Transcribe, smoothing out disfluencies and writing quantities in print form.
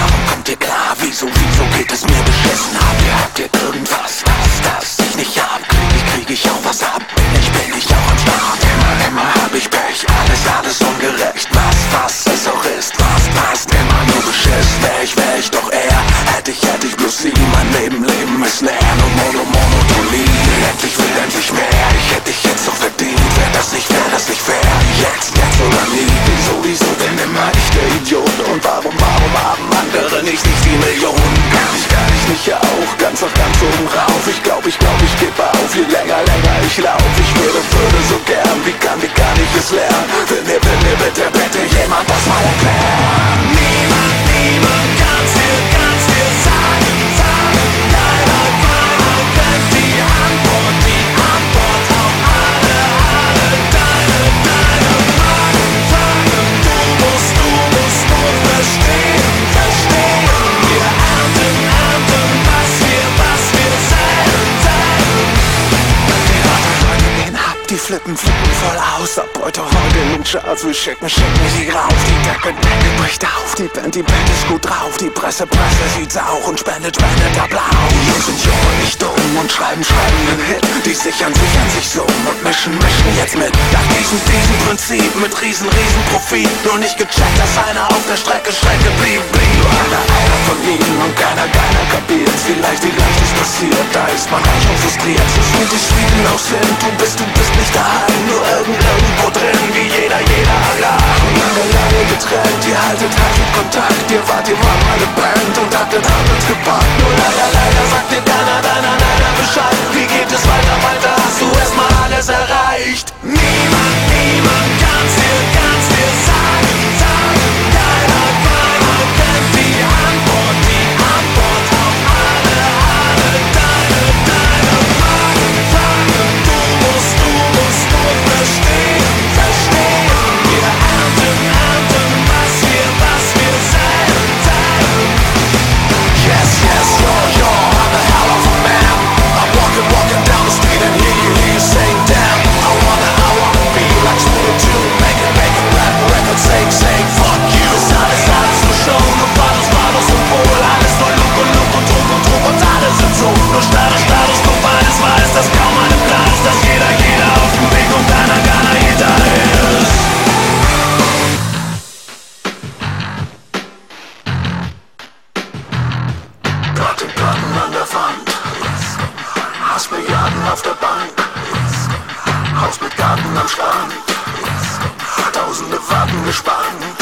warum kommt ihr klar? Wieso geht es mir beschissen? Habt ihr irgendwas, das ich nicht hab? Krieg ich auch was ab? Bin ich auch am Start? Immer hab ich Pech, alles ungerecht. Was es auch ist, was immer nur Beschiss. Wär ich doch eher, hätte ich bloß sie. Mein Leben ist leer, nur Monotonie. Endlich mehr, ich hätte dich jetzt doch verdient. Wär das nicht fair, jetzt oder nie. Wieso denn immer ich der Idiot? Und warum haben andere nicht die Millionen? Kann ich nicht auch ganz oben rauf? Ich glaub, ich geb auf, je länger ich lauf. Ich würde so gern, wie kann ich es lernen? Will mir bitte jemand das mal erklären? Niemand kann's dir sagen. Keiner kennt die Antwort auf alle deine Fragen. Du musst nur verstehen. Wir ernten, was wir säen. Die Leute gehen ab, die flippen voll aus. Abbeute heute in den Charts, wir schicken sie rauf. Die Decke bricht auf, die Band ist gut drauf. Die Presse sieht's auch und spendet Applaus. Die Jungs sind jung und nicht dumm und schreiben einen Hit. Die sichern sich so und mischen jetzt mit. Nach diesem Prinzip mit riesen Profit. Nur nicht gecheckt, dass einer auf der Strecke blieb. Nur einer von ihnen und keiner kapiert's. Vielleicht ist passiert, da ist man reich und frustriert. So sweet die Schweden auch sind, du bist nicht daheim. Nur irgendwo drin, wie jeder allein. Lange getrennt, ihr haltet Kontakt. Ihr wart meine Band und habt uns gepackt. Nur leider sagt dir keiner Bescheid. Wie geht es weiter? Hast du erstmal alles erreicht? Niemand kann's dir sagen. Keiner kennt die Antwort auf alle deine Fragen. Du musst nur verstehen. Wir ernten, was wir säen. Yes, yo, I'm a hell of a man. I'm walking down the street and hear you saying damn. I wanna be like Smooth too. Make rap records, say fuck you. Alles nur Show, nur Vados und Wohl. Alles nur Look und Druck und alles sind so. Nur Status, nur beides weiß, dass kaum einem klar ist, dass jeder auf dem Weg und keiner jeder ist. Platten an der Wand, Hassmilliarden auf der Bank, Haus mit Garten am Strand, Tausende warten gespannt.